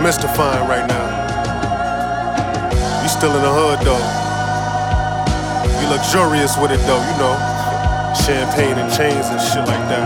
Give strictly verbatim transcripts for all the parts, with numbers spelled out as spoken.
mystifying right now. You still in the hood though. You luxurious with it though, you know. Champagne and chains and shit like that.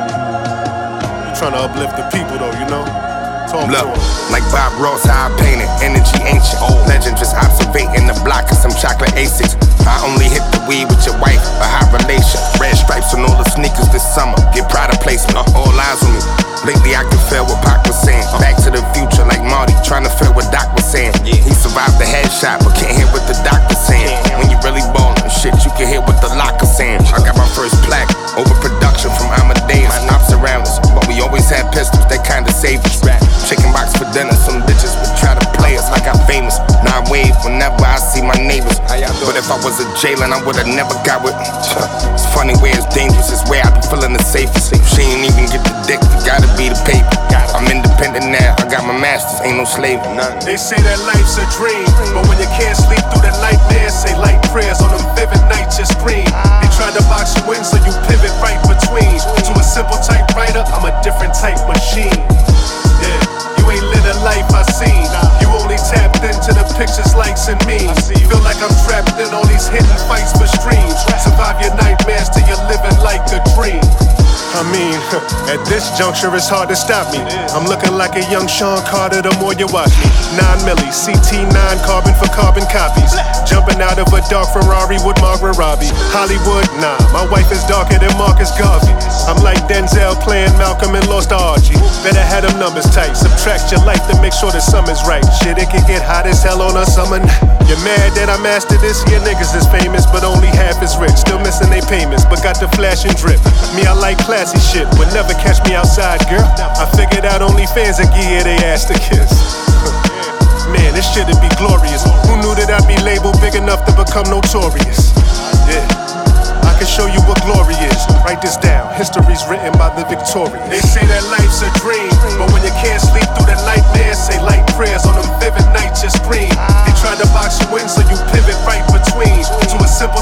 You trying to uplift the people though, you know. Talk Look, to 'em. like Bob Ross, how I painted, energy ancient. Legend just observating the block of some chocolate Asics. I only hit the weed with your wife, a hot relation. Red stripes on all the sneakers this summer. Get Prada placement, all eyes on me. Lately I can feel what Pac was saying. Back to the future like Marty, trying to feel what Doc was saying. He survived the headshot, but can't hear what the doctor saying. When you really ballin' shit, you can hear what the locker saying. I got my first plaque, overproduction from Amadeus. Ops around us, but we always had pistols that kinda saved us. Chicken box for dinner, some bitches would try to play us like I'm famous. Now I wave whenever I see my neighbors. But if I was a Jalen, I would've never got with. It's funny where it's dangerous, it's where I be feeling the safest. She ain't even get the dick, it gotta be the paper. I'm independent now, I got my masters, ain't no slave. They say that life's a dream, but when you can't sleep through the nightmares, say light prayers on them vivid nights you scream. They tried to box you in so you pivot right between. To a simple typewriter, I'm a different type machine. Yeah, you ain't lit a life I seen. You only tapped into the pictures, likes, and memes. Feel like I'm trapped in all these hidden fights for streams. Survive your nightmares till you're living like a dream. I mean, at this juncture it's hard to stop me. I'm looking like a young Sean Carter the more you watch me. Nine milli, C T nine, carbon for carbon copies. Jumping out of a dark Ferrari with Margaret Robbie. Hollywood, nah, my wife is darker than Marcus Garvey. I'm like Denzel playing Malcolm and Lost to Archie. Better have them numbers tight, subtract your life to make sure the sum is right. Shit, it can get hot as hell on a summer night. You're mad that I mastered this? Yeah, niggas is famous, but only half is rich. Still missing they payments, but got the flash and drip. Me, I like classy shit, would never catch me outside, girl. I figured out OnlyFans and give you they ass to kiss. Man, this shit'd be glorious. Who knew that I'd be labeled big enough to become notorious? Yeah, I can show you what glory is. Write this down, history's written by the victorious. They say that life's a dream, but when you can't sleep through the nightmares, say light prayers on them vivid nights you scream. They tried to box you in so you pivot right between. To a simple